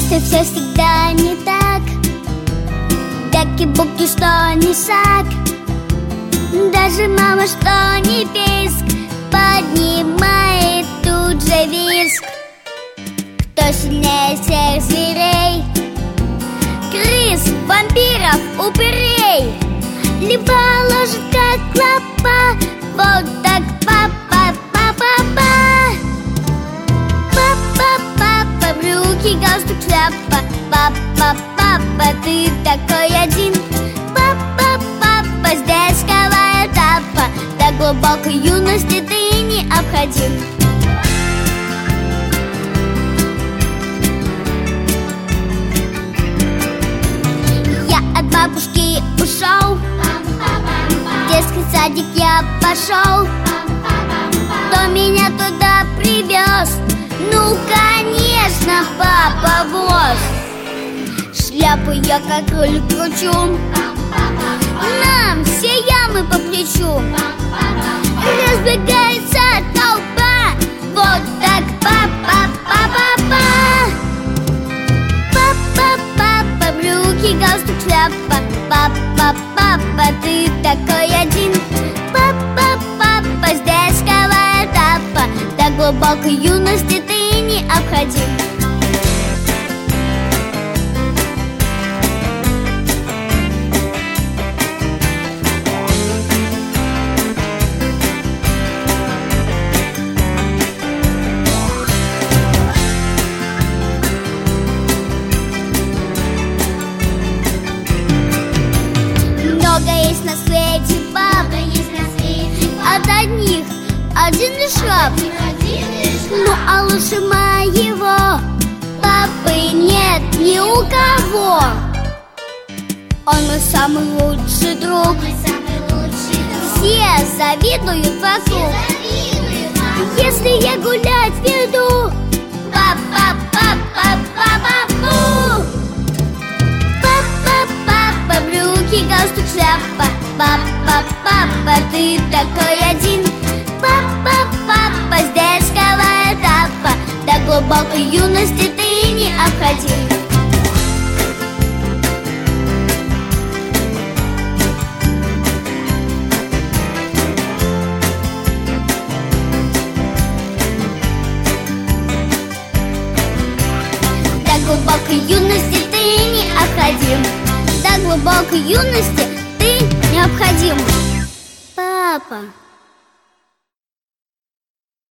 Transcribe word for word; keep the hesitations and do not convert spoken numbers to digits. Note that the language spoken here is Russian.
что все всегда не так. Бяки-буки, что не шаг. Даже мама, что не писк, поднимает тут же визг. Кто сильнее всех зверей? Крыс, вампиров, упырей. Либо ложит как лапа. Вот так папа, папа, папа. Папа, папа, брюки, галстук, шляпа. Папа, папа, ты такой один. Папа, папа, здесь шкала этапа. До глубокой юности ты не обходим. Я от бабушки ушел, в детский садик я пошел. Кто меня туда привез? Ну, конечно, папа Воз. Шляпу я как руль кручу, нам все ямы по плечу. Разбегается толпа. Вот так папа, папа, папа. Папа, папа, брюки, галстук, шляпа. Папа, папа, ты такой один. Папа, папа, здесь шкала этапа. До глубокой юности ты не обходим. Много есть на свете баб, от одних один лишь раб. Ну а лучше моего папы нет ни у кого. Он мой самый лучший друг. Все завидуют вокруг. Если я гулять веду, папа, папа, папа, пу. Папа, папа, брюки, галстук, шляпа. Папа, папа, ты такой один. Папа, папа, здесь шкала этапа. До глубокой юности ты не обходим. До глубокой юности ты не обходим. До глубокой юности ты необходим. Папа.